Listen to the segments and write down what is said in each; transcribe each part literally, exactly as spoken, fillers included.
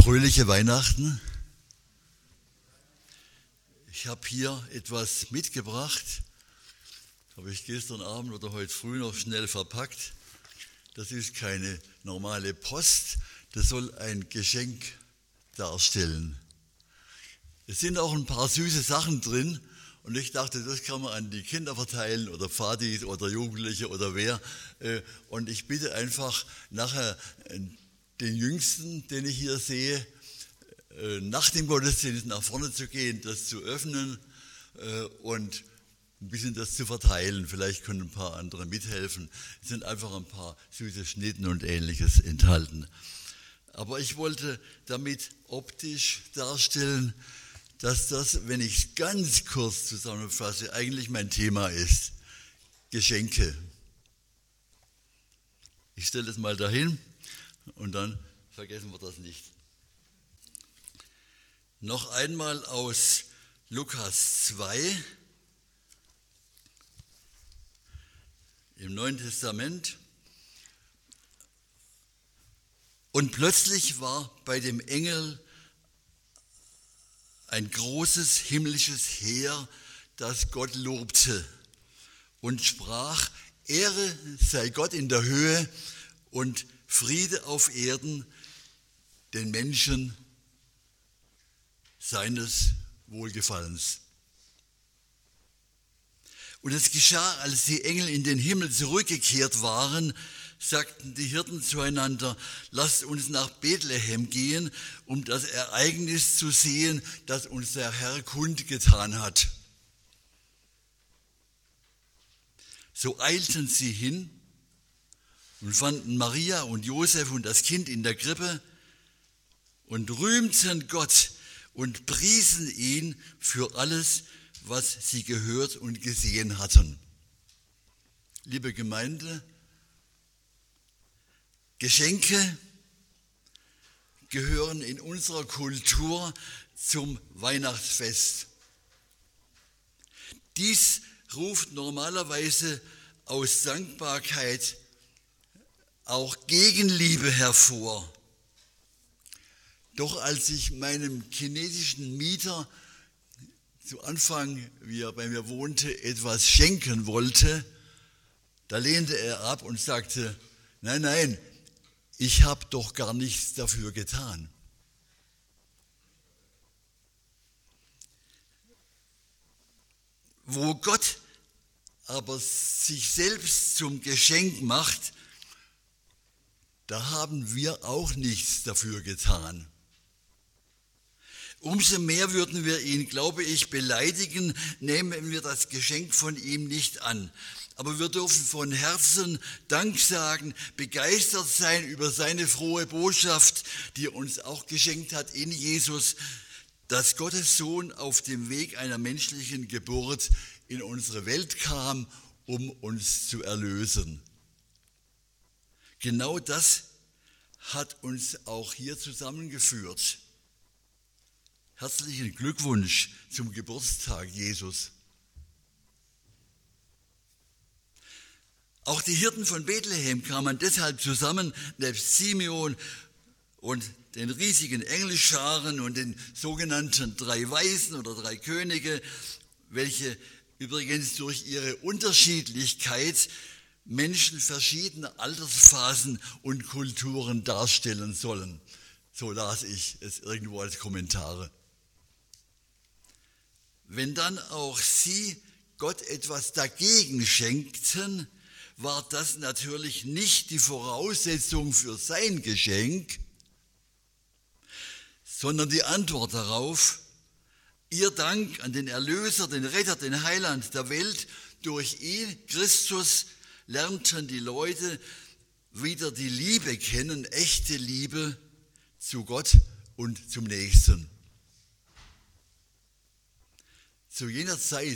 Fröhliche Weihnachten. Ich habe hier etwas mitgebracht, habe ich gestern Abend oder heute früh noch schnell verpackt. Das ist keine normale Post, das soll ein Geschenk darstellen. Es sind auch ein paar süße Sachen drin und ich dachte, das kann man an die Kinder verteilen oder Pfadis oder Jugendliche oder wer. Und ich bitte einfach nachher den Jüngsten, den ich hier sehe, nach dem Gottesdienst nach vorne zu gehen, das zu öffnen und ein bisschen das zu verteilen. Vielleicht können ein paar andere mithelfen. Es sind einfach ein paar süße Schnitten und Ähnliches enthalten. Aber ich wollte damit optisch darstellen, dass das, wenn ich es ganz kurz zusammenfasse, eigentlich mein Thema ist. Geschenke. Ich stelle das mal dahin und dann vergessen wir das nicht. Noch einmal aus Lukas zwei im Neuen Testament. Und plötzlich war bei dem Engel ein großes himmlisches Heer, das Gott lobte und sprach: Ehre sei Gott in der Höhe und Friede auf Erden den Menschen seines Wohlgefallens. Und es geschah, als die Engel in den Himmel zurückgekehrt waren, sagten die Hirten zueinander: Lasst uns nach Bethlehem gehen, um das Ereignis zu sehen, das uns der Herr kundgetan hat. So eilten sie hin und fanden Maria und Josef und das Kind in der Krippe und rühmten Gott und priesen ihn für alles, was sie gehört und gesehen hatten. Liebe Gemeinde, Geschenke gehören in unserer Kultur zum Weihnachtsfest. Dies ruft normalerweise aus Dankbarkeit auch Gegenliebe hervor. Doch als ich meinem chinesischen Mieter zu Anfang, wie er bei mir wohnte, etwas schenken wollte, da lehnte er ab und sagte: Nein, nein, ich habe doch gar nichts dafür getan. Wo Gott aber sich selbst zum Geschenk macht, da haben wir auch nichts dafür getan. Umso mehr würden wir ihn, glaube ich, beleidigen, nehmen wir das Geschenk von ihm nicht an. Aber wir dürfen von Herzen Dank sagen, begeistert sein über seine frohe Botschaft, die er uns auch geschenkt hat in Jesus, dass Gottes Sohn auf dem Weg einer menschlichen Geburt in unsere Welt kam, um uns zu erlösen. Genau das hat uns auch hier zusammengeführt. Herzlichen Glückwunsch zum Geburtstag, Jesus. Auch die Hirten von Bethlehem kamen deshalb zusammen, nebst Simeon und den riesigen Engelscharen und den sogenannten drei Weisen oder drei Könige, welche übrigens durch ihre Unterschiedlichkeit Menschen verschiedener Altersphasen und Kulturen darstellen sollen. So las ich es irgendwo als Kommentare. Wenn dann auch sie Gott etwas dagegen schenkten, war das natürlich nicht die Voraussetzung für sein Geschenk, sondern die Antwort darauf: Ihr Dank an den Erlöser, den Retter, den Heiland der Welt. Durch ihn, Christus, lernten die Leute wieder die Liebe kennen, echte Liebe zu Gott und zum Nächsten. Zu jener Zeit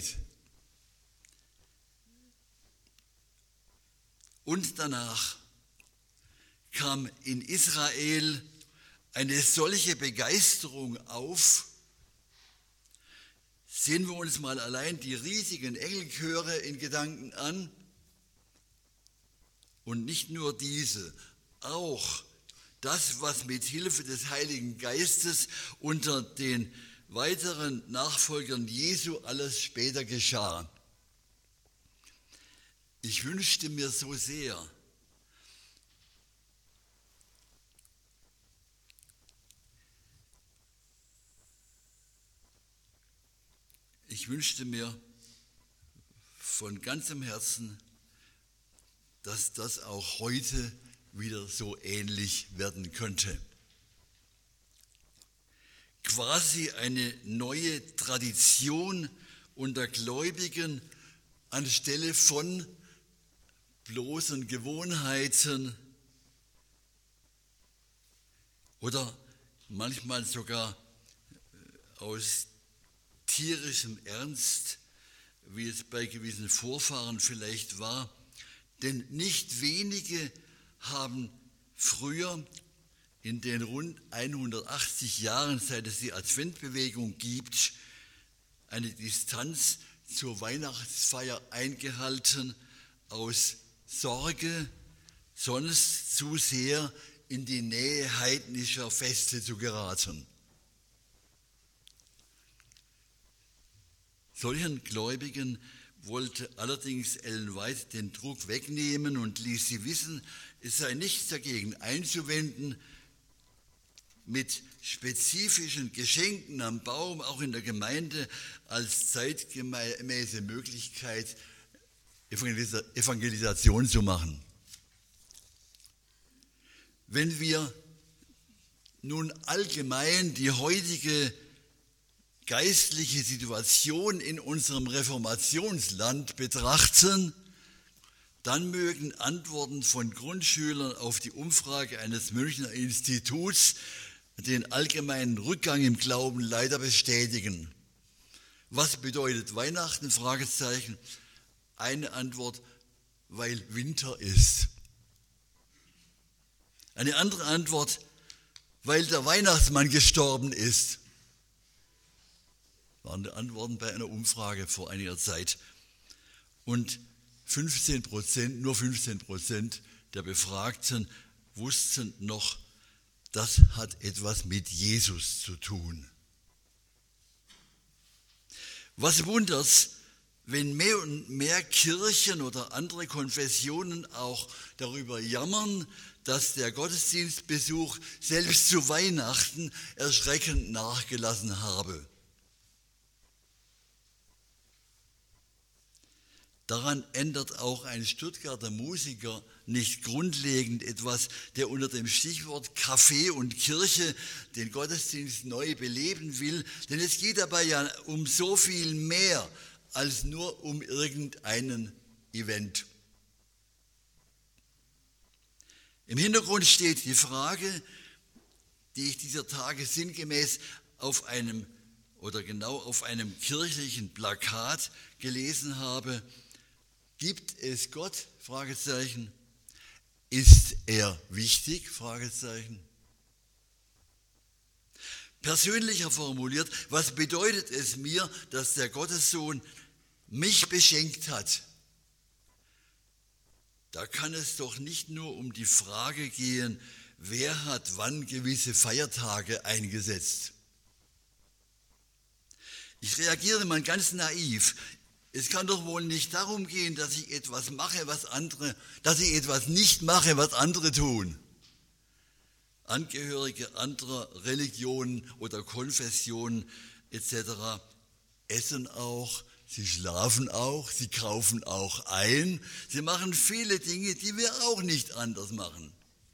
und danach kam in Israel eine solche Begeisterung auf. Sehen wir uns mal allein die riesigen Engelchöre in Gedanken an. Und nicht nur diese, auch das, was mit Hilfe des Heiligen Geistes unter den weiteren Nachfolgern Jesu alles später geschah. Ich wünschte mir so sehr, ich wünschte mir von ganzem Herzen, dass das auch heute wieder so ähnlich werden könnte. Quasi eine neue Tradition unter Gläubigen anstelle von bloßen Gewohnheiten oder manchmal sogar aus tierischem Ernst, wie es bei gewissen Vorfahren vielleicht war. Denn nicht wenige haben früher in den rund hundertachtzig Jahren, seit es die Adventbewegung gibt, eine Distanz zur Weihnachtsfeier eingehalten, aus Sorge, sonst zu sehr in die Nähe heidnischer Feste zu geraten. Solchen Gläubigen wollte allerdings Ellen White den Druck wegnehmen und ließ sie wissen, es sei nichts dagegen einzuwenden, mit spezifischen Geschenken am Baum auch in der Gemeinde als zeitgemäße Möglichkeit Evangelisation zu machen. Wenn wir nun allgemein die heutige geistliche Situation in unserem Reformationsland betrachten, dann mögen Antworten von Grundschülern auf die Umfrage eines Münchner Instituts den allgemeinen Rückgang im Glauben leider bestätigen. Was bedeutet Weihnachten? Fragezeichen. Eine Antwort, weil Winter ist. Eine andere Antwort, weil der Weihnachtsmann gestorben ist. Das waren die Antworten bei einer Umfrage vor einiger Zeit. Und fünfzehn Prozent, nur fünfzehn Prozent der Befragten wussten noch, das hat etwas mit Jesus zu tun. Was wundert's, wenn mehr und mehr Kirchen oder andere Konfessionen auch darüber jammern, dass der Gottesdienstbesuch selbst zu Weihnachten erschreckend nachgelassen habe. Daran ändert auch ein Stuttgarter Musiker nicht grundlegend etwas, der unter dem Stichwort Kaffee und Kirche den Gottesdienst neu beleben will, denn es geht dabei ja um so viel mehr als nur um irgendeinen Event. Im Hintergrund steht die Frage, die ich dieser Tage sinngemäß auf einem oder genau auf einem kirchlichen Plakat gelesen habe: Gibt es Gott? Fragezeichen. Ist er wichtig? Fragezeichen. Persönlicher formuliert, was bedeutet es mir, dass der Gottessohn mich beschenkt hat? Da kann es doch nicht nur um die Frage gehen, wer hat wann gewisse Feiertage eingesetzt. Ich reagiere mal ganz naiv. Es kann doch wohl nicht darum gehen, dass ich etwas mache, was andere, dass ich etwas nicht mache, was andere tun. Angehörige anderer Religionen oder Konfessionen et cetera essen auch, sie schlafen auch, sie kaufen auch ein, sie machen viele Dinge, die wir auch nicht anders machen.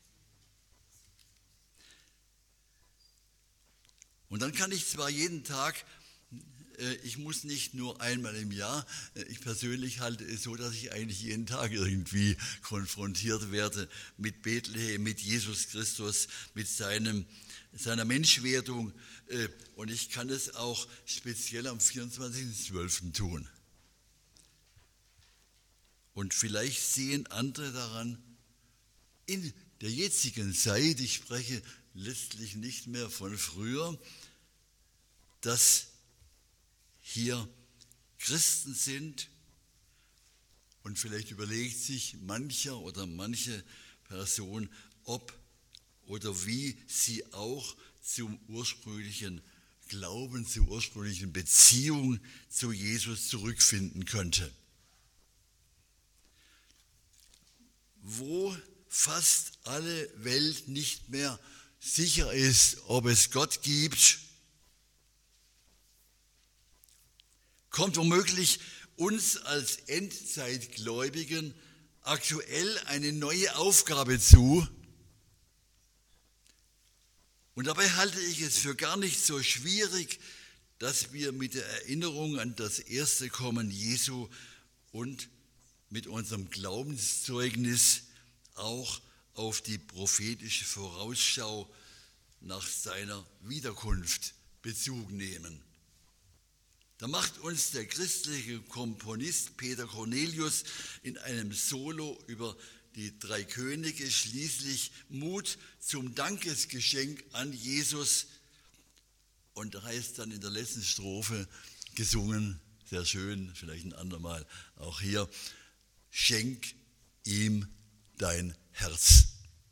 Und dann kann ich zwar jeden Tag, ich muss nicht nur einmal im Jahr, ich persönlich halte es so, dass ich eigentlich jeden Tag irgendwie konfrontiert werde mit Bethlehem, mit Jesus Christus, mit seinem, seiner Menschwerdung, und ich kann es auch speziell am vierundzwanzigsten zwölften tun. Und vielleicht sehen andere daran, in der jetzigen Zeit, ich spreche letztlich nicht mehr von früher, dass hier Christen sind, und vielleicht überlegt sich mancher oder manche Person, ob oder wie sie auch zum ursprünglichen Glauben, zur ursprünglichen Beziehung zu Jesus zurückfinden könnte. Wo fast alle Welt nicht mehr sicher ist, ob es Gott gibt, kommt womöglich uns als Endzeitgläubigen aktuell eine neue Aufgabe zu. Und dabei halte ich es für gar nicht so schwierig, dass wir mit der Erinnerung an das erste Kommen Jesu und mit unserem Glaubenszeugnis auch auf die prophetische Vorausschau nach seiner Wiederkunft Bezug nehmen. Da macht uns der christliche Komponist Peter Cornelius in einem Solo über die drei Könige schließlich Mut zum Dankesgeschenk an Jesus. Und da heißt dann in der letzten Strophe gesungen, sehr schön, vielleicht ein andermal auch hier: Schenk ihm dein Herz.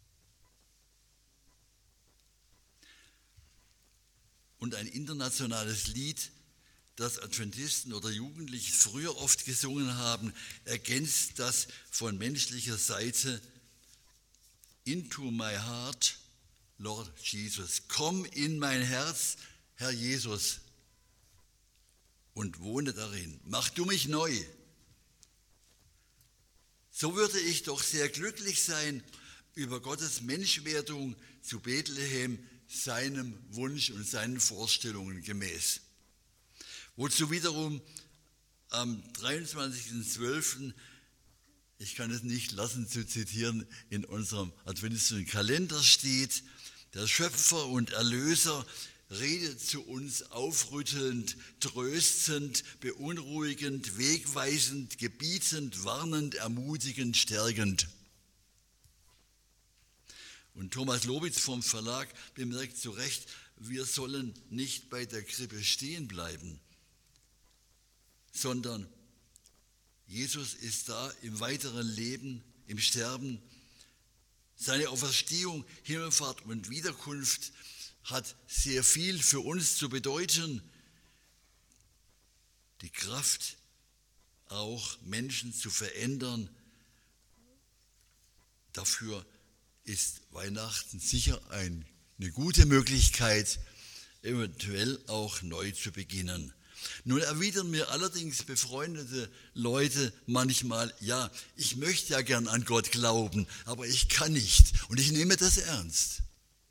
Und ein internationales Lied, das Adventisten oder Jugendliche früher oft gesungen haben, ergänzt das von menschlicher Seite: Into my heart, Lord Jesus. Komm in mein Herz, Herr Jesus, und wohne darin. Mach du mich neu. So würde ich doch sehr glücklich sein über Gottes Menschwerdung zu Bethlehem, seinem Wunsch und seinen Vorstellungen gemäß. Wozu wiederum am dreiundzwanzigsten zwölften, ich kann es nicht lassen zu zitieren, in unserem adventistischen Kalender steht: Der Schöpfer und Erlöser redet zu uns aufrüttelnd, tröstend, beunruhigend, wegweisend, gebietend, warnend, ermutigend, stärkend. Und Thomas Lobitz vom Verlag bemerkt zu Recht, wir sollen nicht bei der Krippe stehen bleiben, sondern Jesus ist da im weiteren Leben, im Sterben. Seine Auferstehung, Himmelfahrt und Wiederkunft hat sehr viel für uns zu bedeuten. Die Kraft, auch Menschen zu verändern. Dafür ist Weihnachten sicher ein, eine gute Möglichkeit, eventuell auch neu zu beginnen. Nun erwidern mir allerdings befreundete Leute manchmal: Ja, ich möchte ja gern an Gott glauben, aber ich kann nicht. Und ich nehme das ernst.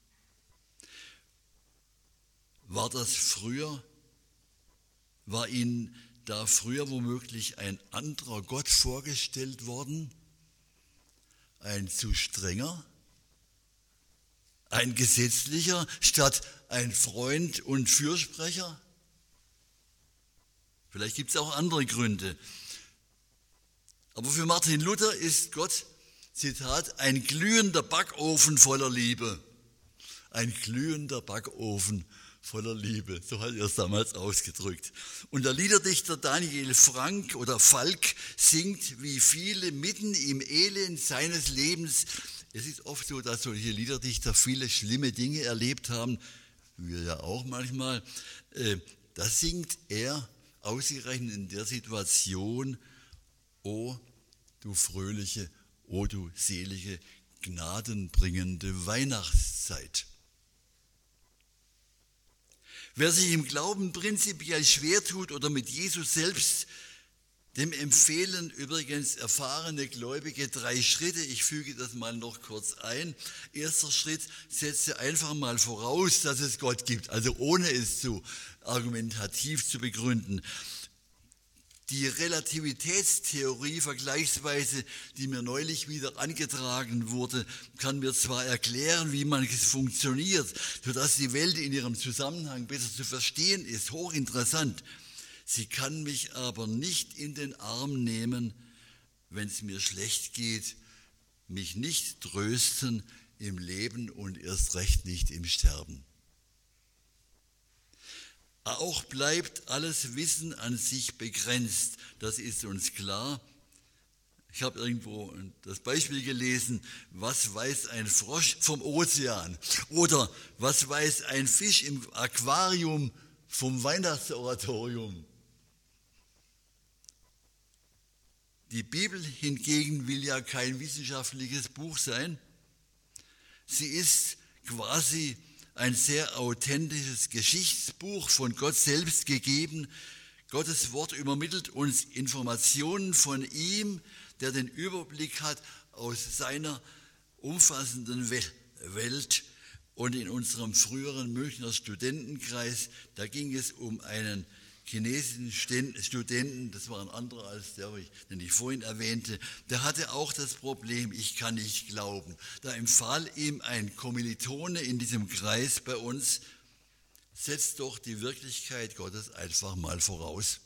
War das früher? War Ihnen da früher womöglich ein anderer Gott vorgestellt worden? Ein zu strenger? Ein gesetzlicher statt ein Freund und Fürsprecher? Vielleicht gibt es auch andere Gründe. Aber für Martin Luther ist Gott, Zitat, ein glühender Backofen voller Liebe. Ein glühender Backofen voller Liebe, so hat er es damals ausgedrückt. Und der Liederdichter Daniel Frank oder Falk singt wie viele mitten im Elend seines Lebens. Es ist oft so, dass solche Liederdichter viele schlimme Dinge erlebt haben, wir ja auch manchmal. Da singt er ausgerechnet in der Situation: O du fröhliche, o du selige, gnadenbringende Weihnachtszeit. Wer sich im Glauben prinzipiell schwer tut oder mit Jesus selbst, dem empfehlen übrigens erfahrene Gläubige drei Schritte. Ich füge das mal noch kurz ein. Erster Schritt: Setze einfach mal voraus, dass es Gott gibt, also ohne es zu argumentativ zu begründen. Die Relativitätstheorie vergleichsweise, die mir neulich wieder angetragen wurde, kann mir zwar erklären, wie manches funktioniert, sodass die Welt in ihrem Zusammenhang besser zu verstehen ist, hochinteressant. Sie kann mich aber nicht in den Arm nehmen, wenn es mir schlecht geht, mich nicht trösten im Leben und erst recht nicht im Sterben. Auch bleibt alles Wissen an sich begrenzt, das ist uns klar. Ich habe irgendwo das Beispiel gelesen, was weiß ein Frosch vom Ozean? Oder was weiß ein Fisch im Aquarium vom Weihnachtsoratorium? Die Bibel hingegen will ja kein wissenschaftliches Buch sein. Sie ist quasi ein sehr authentisches Geschichtsbuch von Gott selbst gegeben. Gottes Wort übermittelt uns Informationen von ihm, der den Überblick hat aus seiner umfassenden Welt. Und in unserem früheren Münchner Studentenkreis, da ging es um einen chinesischen Studenten, das war ein anderer als der, den ich vorhin erwähnte, der hatte auch das Problem, ich kann nicht glauben. Da empfahl ihm ein Kommilitone in diesem Kreis bei uns, setzt doch die Wirklichkeit Gottes einfach mal voraus.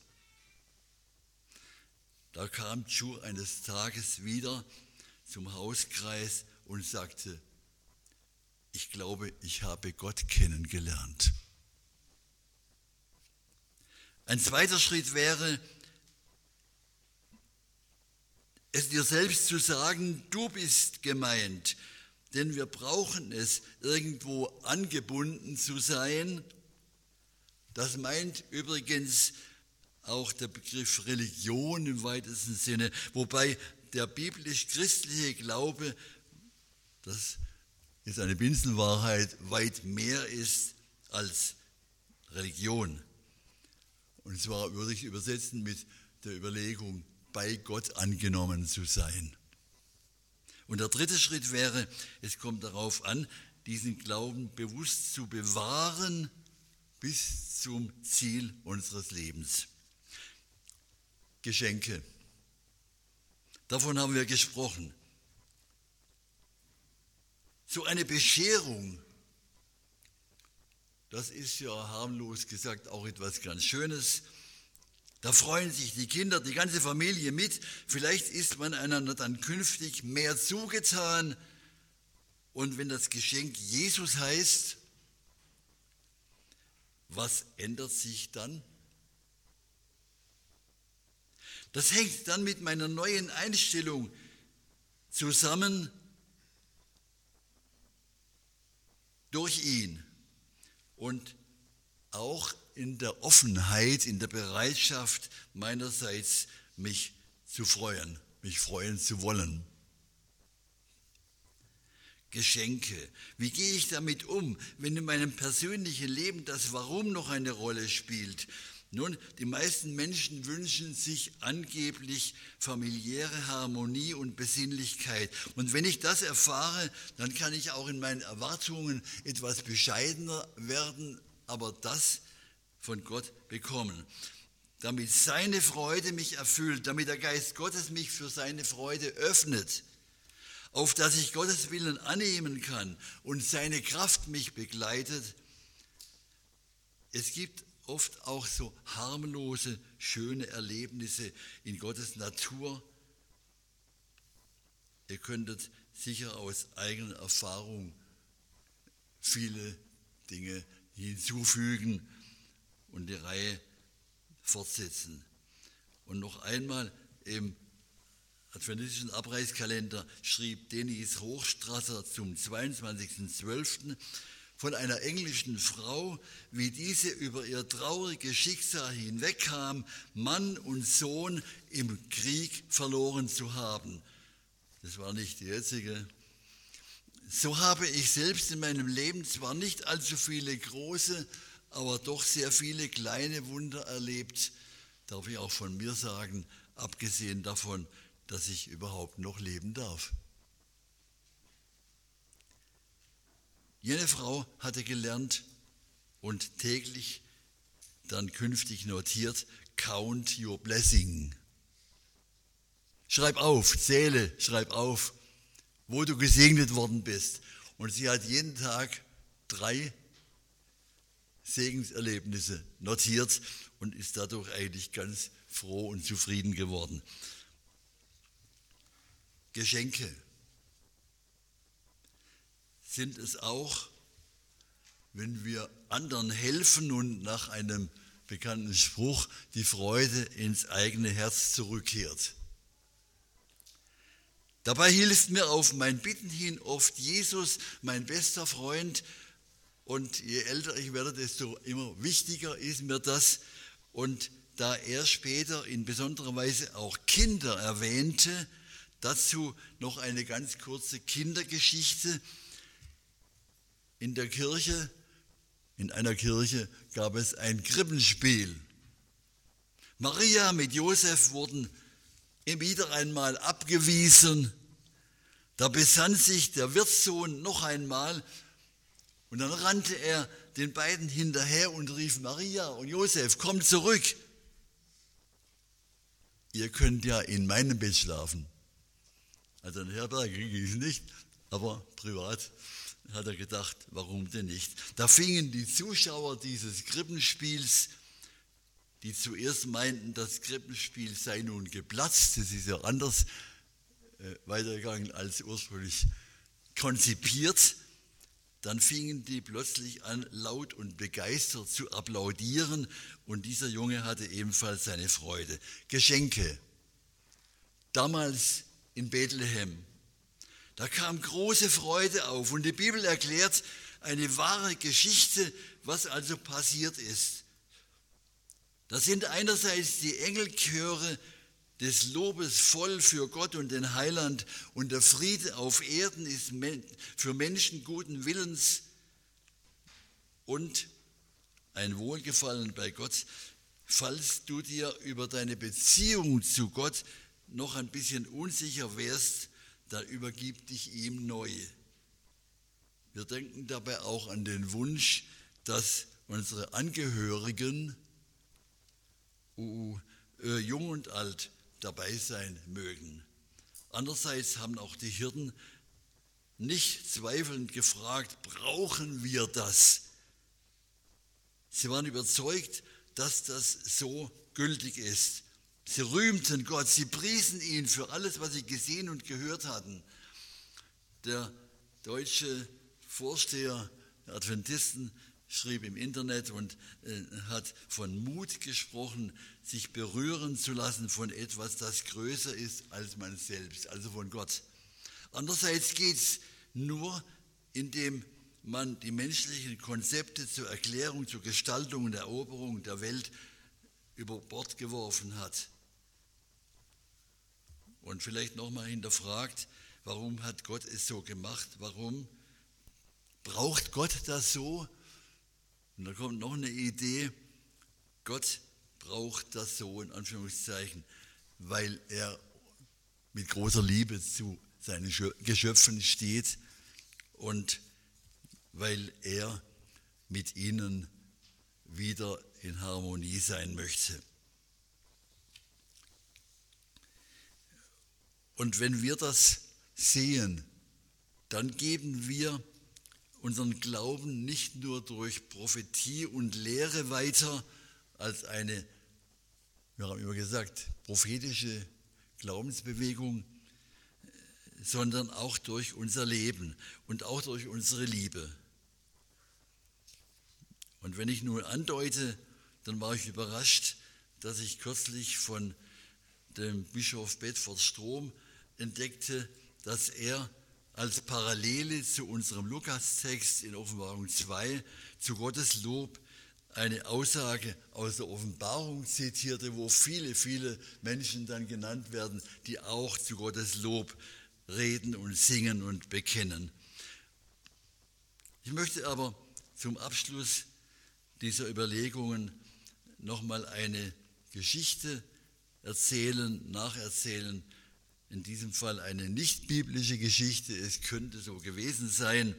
Da kam Chu eines Tages wieder zum Hauskreis und sagte, ich glaube, ich habe Gott kennengelernt. Ein zweiter Schritt wäre, es dir selbst zu sagen, du bist gemeint, denn wir brauchen es, irgendwo angebunden zu sein. Das meint übrigens auch der Begriff Religion im weitesten Sinne, wobei der biblisch-christliche Glaube, das ist eine Binsenwahrheit, weit mehr ist als Religion. Und zwar würde ich übersetzen mit der Überlegung, bei Gott angenommen zu sein. Und der dritte Schritt wäre, es kommt darauf an, diesen Glauben bewusst zu bewahren bis zum Ziel unseres Lebens. Geschenke. Davon haben wir gesprochen. So eine Bescherung, das ist ja harmlos gesagt auch etwas ganz Schönes. Da freuen sich die Kinder, die ganze Familie mit. Vielleicht ist man einander dann künftig mehr zugetan. Und wenn das Geschenk Jesus heißt, was ändert sich dann? Das hängt dann mit meiner neuen Einstellung zusammen durch ihn und auch in der Offenheit, in der Bereitschaft meinerseits, mich zu freuen, mich freuen zu wollen. Geschenke. Wie gehe ich damit um, wenn in meinem persönlichen Leben das Warum noch eine Rolle spielt? Nun, die meisten Menschen wünschen sich angeblich familiäre Harmonie und Besinnlichkeit. Und wenn ich das erfahre, dann kann ich auch in meinen Erwartungen etwas bescheidener werden, aber das von Gott bekommen. Damit seine Freude mich erfüllt, damit der Geist Gottes mich für seine Freude öffnet, auf dass ich Gottes Willen annehmen kann und seine Kraft mich begleitet. Es gibt oft auch so harmlose, schöne Erlebnisse in Gottes Natur. Ihr könntet sicher aus eigener Erfahrung viele Dinge hinzufügen und die Reihe fortsetzen. Und noch einmal im adventistischen Abreißkalender schrieb Denise Hochstrasser zum zweiundzwanzigsten zwölften von einer englischen Frau, wie diese über ihr trauriges Schicksal hinwegkam, Mann und Sohn im Krieg verloren zu haben. Das war nicht die jetzige. So habe ich selbst in meinem Leben zwar nicht allzu viele große, aber doch sehr viele kleine Wunder erlebt, darf ich auch von mir sagen, abgesehen davon, dass ich überhaupt noch leben darf. Jene Frau hatte gelernt und täglich dann künftig notiert, count your blessing. Schreib auf, zähle, schreib auf, wo du gesegnet worden bist. Und sie hat jeden Tag drei Segenserlebnisse notiert und ist dadurch eigentlich ganz froh und zufrieden geworden. Geschenke sind es auch, wenn wir anderen helfen und nach einem bekannten Spruch die Freude ins eigene Herz zurückkehrt. Dabei hilft mir auf mein Bitten hin oft Jesus, mein bester Freund. Und je älter ich werde, desto immer wichtiger ist mir das. Und da er später in besonderer Weise auch Kinder erwähnte, dazu noch eine ganz kurze Kindergeschichte. In der Kirche, in einer Kirche gab es ein Krippenspiel. Maria mit Josef wurden wieder einmal abgewiesen. Da besann sich der Wirtssohn noch einmal und dann rannte er den beiden hinterher und rief: Maria und Josef, kommt zurück. Ihr könnt ja in meinem Bett schlafen. Also in Herberge ging es nicht, aber privat hat er gedacht, warum denn nicht? Da fingen die Zuschauer dieses Krippenspiels, die zuerst meinten, das Krippenspiel sei nun geplatzt, das ist ja anders äh, weitergegangen als ursprünglich konzipiert, dann fingen die plötzlich an, laut und begeistert zu applaudieren und dieser Junge hatte ebenfalls seine Freude. Geschenke. Damals in Bethlehem, da kam große Freude auf und die Bibel erklärt eine wahre Geschichte, was also passiert ist. Da sind einerseits die Engelchöre des Lobes voll für Gott und den Heiland und der Friede auf Erden ist für Menschen guten Willens und ein Wohlgefallen bei Gott. Falls du dir über deine Beziehung zu Gott noch ein bisschen unsicher wärst, dann übergib dich ihm neu. Wir denken dabei auch an den Wunsch, dass unsere Angehörigen, uh, uh, jung und alt, dabei sein mögen. Andererseits haben auch die Hirten nicht zweifelnd gefragt, brauchen wir das? Sie waren überzeugt, dass das so gültig ist. Sie rühmten Gott, sie priesen ihn für alles, was sie gesehen und gehört hatten. Der deutsche Vorsteher der Adventisten schrieb im Internet und äh, hat von Mut gesprochen, sich berühren zu lassen von etwas, das größer ist als man selbst, also von Gott. Andererseits geht es nur, indem man die menschlichen Konzepte zur Erklärung, zur Gestaltung und Eroberung der Welt über Bord geworfen hat. Und vielleicht nochmal hinterfragt, warum hat Gott es so gemacht? Warum braucht Gott das so? Und da kommt noch eine Idee, Gott braucht das so in Anführungszeichen, weil er mit großer Liebe zu seinen Geschöpfen steht und weil er mit ihnen wieder in Harmonie sein möchte. Und wenn wir das sehen, dann geben wir unseren Glauben nicht nur durch Prophetie und Lehre weiter als eine, wir haben immer gesagt, prophetische Glaubensbewegung, sondern auch durch unser Leben und auch durch unsere Liebe. Und wenn ich nun andeute, dann war ich überrascht, dass ich kürzlich von dem Bischof Bedford Strom entdeckte, dass er als Parallele zu unserem Lukas-Text in Offenbarung zwei, zu Gottes Lob, eine Aussage aus der Offenbarung zitierte, wo viele, viele Menschen dann genannt werden, die auch zu Gottes Lob reden und singen und bekennen. Ich möchte aber zum Abschluss dieser Überlegungen nochmal eine Geschichte erzählen, nacherzählen, in diesem Fall eine nicht biblische Geschichte, es könnte so gewesen sein,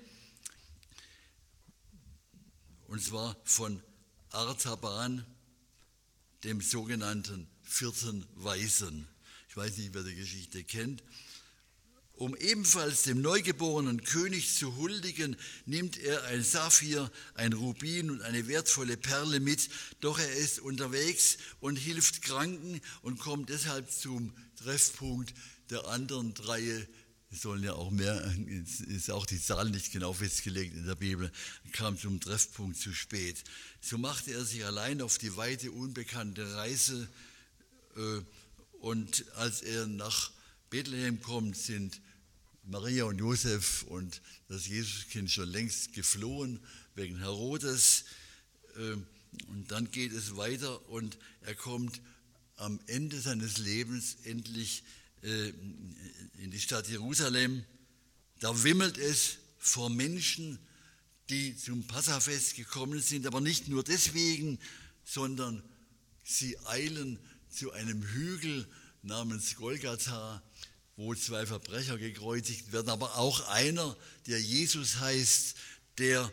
und zwar von Artaban, dem sogenannten vierten Weisen. Ich weiß nicht, wer die Geschichte kennt. Um ebenfalls dem neugeborenen König zu huldigen, nimmt er ein Saphir, ein Rubin und eine wertvolle Perle mit, doch er ist unterwegs und hilft Kranken und kommt deshalb zum Treffpunkt der anderen drei. Es sollen ja auch mehr, ist auch die Zahl nicht genau festgelegt in der Bibel, kam zum Treffpunkt zu spät. So machte er sich allein auf die weite, unbekannte Reise und als er nach Bethlehem kommt, sind Maria und Josef und das Jesuskind schon längst geflohen wegen Herodes. Und dann geht es weiter und er kommt am Ende seines Lebens endlich in die Stadt Jerusalem. Da wimmelt es vor Menschen, die zum Passafest gekommen sind, aber nicht nur deswegen, sondern sie eilen zu einem Hügel namens Golgatha, wo zwei Verbrecher gekreuzigt werden, aber auch einer, der Jesus heißt, der,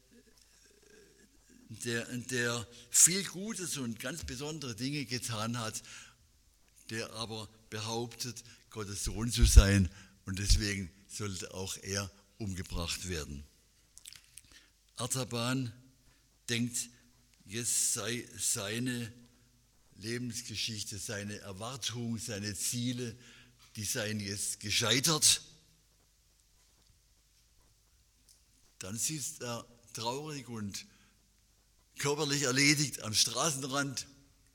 der, der viel Gutes und ganz besondere Dinge getan hat, der aber behauptet, Gottes Sohn zu sein, und deswegen sollte auch er umgebracht werden. Artaban denkt, jetzt sei seine Lebensgeschichte, seine Erwartung, seine Ziele, die seien jetzt gescheitert. Dann sitzt er traurig und körperlich erledigt am Straßenrand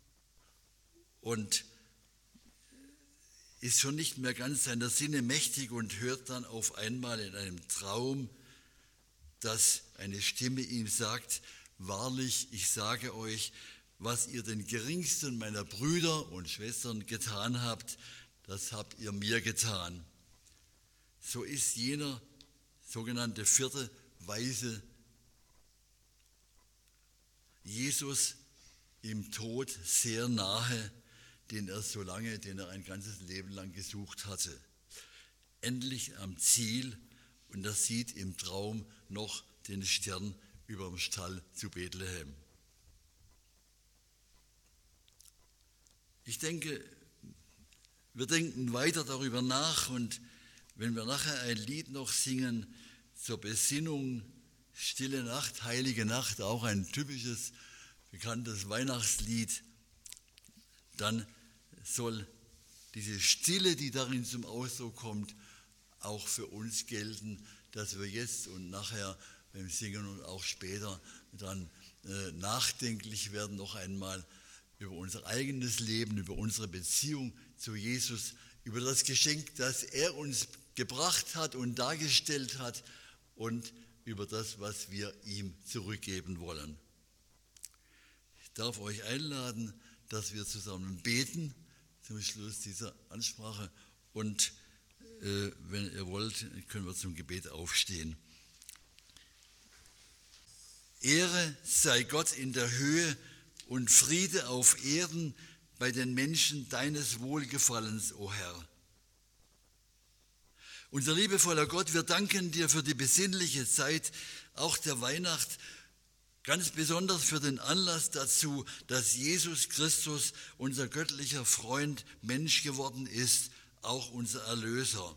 und ist schon nicht mehr ganz seiner Sinne mächtig und hört dann auf einmal in einem Traum, dass eine Stimme ihm sagt: Wahrlich, ich sage euch, was ihr den geringsten meiner Brüder und Schwestern getan habt, das habt ihr mir getan. So ist jener sogenannte vierte Weise Jesus im Tod sehr nahe, den er so lange, den er ein ganzes Leben lang gesucht hatte. Endlich am Ziel, und er sieht im Traum noch den Stern über dem Stall zu Bethlehem. Ich denke, wir denken weiter darüber nach, und wenn wir nachher ein Lied noch singen zur Besinnung, Stille Nacht, Heilige Nacht, auch ein typisches, bekanntes Weihnachtslied, dann soll diese Stille, die darin zum Ausdruck kommt, auch für uns gelten, dass wir jetzt und nachher beim Singen und auch später dann äh, nachdenklich werden noch einmal über unser eigenes Leben, über unsere Beziehung zu Jesus, über das Geschenk, das er uns gebracht hat und dargestellt hat, und über das, was wir ihm zurückgeben wollen. Ich darf euch einladen, dass wir zusammen beten zum Schluss dieser Ansprache, und äh, wenn ihr wollt, können wir zum Gebet aufstehen. Ehre sei Gott in der Höhe und Friede auf Erden bei den Menschen deines Wohlgefallens, o Herr. Unser liebevoller Gott, wir danken dir für die besinnliche Zeit, auch der Weihnacht, ganz besonders für den Anlass dazu, dass Jesus Christus, unser göttlicher Freund, Mensch geworden ist, auch unser Erlöser.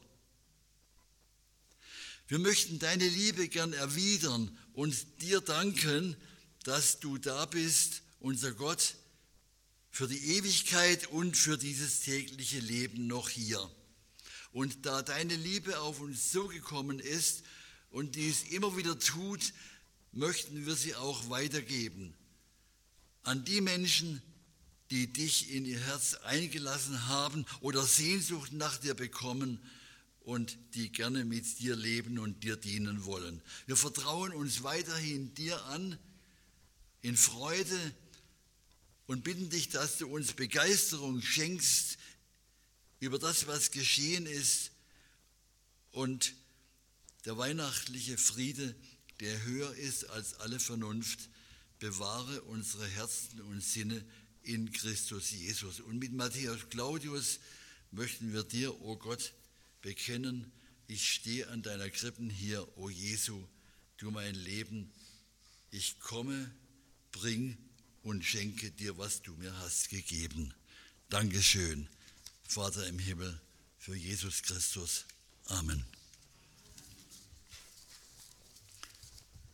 Wir möchten deine Liebe gern erwidern und dir danken, dass du da bist, unser Gott, für die Ewigkeit und für dieses tägliche Leben noch hier. Und da deine Liebe auf uns zugekommen ist und dies immer wieder tut, möchten wir sie auch weitergeben an die Menschen, die dich in ihr Herz eingelassen haben oder Sehnsucht nach dir bekommen und die gerne mit dir leben und dir dienen wollen. Wir vertrauen uns weiterhin dir an in Freude und bitten dich, dass du uns Begeisterung schenkst über das, was geschehen ist, und der weihnachtliche Friede, der höher ist als alle Vernunft, bewahre unsere Herzen und Sinne in Christus Jesus. Und mit Matthäus Claudius möchten wir dir, o Gott, bekennen: Ich stehe an deiner Krippen hier, o Jesu, du mein Leben. Ich komme, bring und schenke dir, was du mir hast gegeben. Dankeschön, Vater im Himmel, für Jesus Christus. Amen.